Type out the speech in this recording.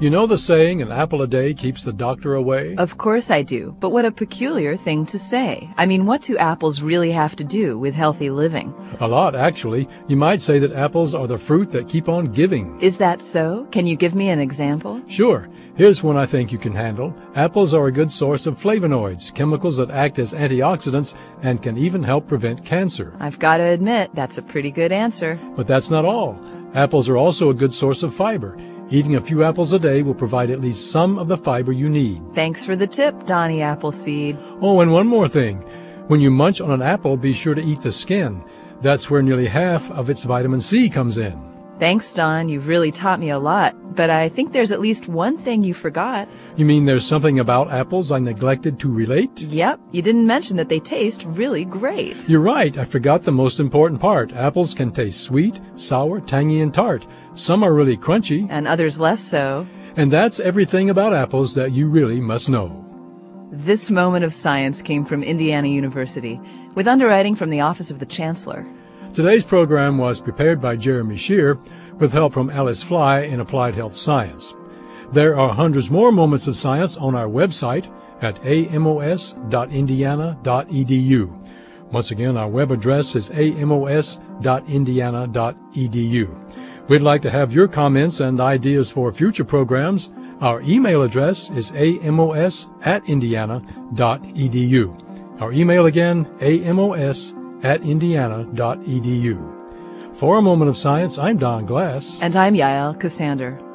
You know the saying, an apple a day keeps the doctor away? Of course I do, but what a peculiar thing to say. I mean, what do apples really have to do with healthy living? A lot, actually. You might say that apples are the fruit that keep on giving. Is that so? Can you give me an example? Sure. Here's one I think you can handle. Apples are a good source of flavonoids, chemicals that act as antioxidants and can even help prevent cancer. I've got to admit, that's a pretty good answer. But that's not all. Apples are also a good source of fiber. Eating a few apples a day will provide at least some of the fiber you need. Thanks for the tip, Donnie Appleseed. Oh, and one more thing. When you munch on an apple, be sure to eat the skin. That's where nearly half of its vitamin C comes in. Thanks, Don. You've really taught me a lot. But I think there's at least one thing you forgot. You mean there's something about apples I neglected to relate? Yep. You didn't mention that they taste really great. You're right. I forgot the most important part. Apples can taste sweet, sour, tangy, and tart. Some are really crunchy. And others less so. And that's everything about apples that you really must know. This moment of science came from Indiana University, with underwriting from the Office of the Chancellor. Today's program was prepared by Jeremy Shear with help from Alice Fly in Applied Health Science. There are hundreds more moments of science on our website at amos.indiana.edu. Once again, our web address is amos.indiana.edu. We'd like to have your comments and ideas for future programs. Our email address is amos@indiana.edu. Our email again, amos@indiana.edu. For A Moment of Science, I'm Don Glass. And I'm Yael Cassander.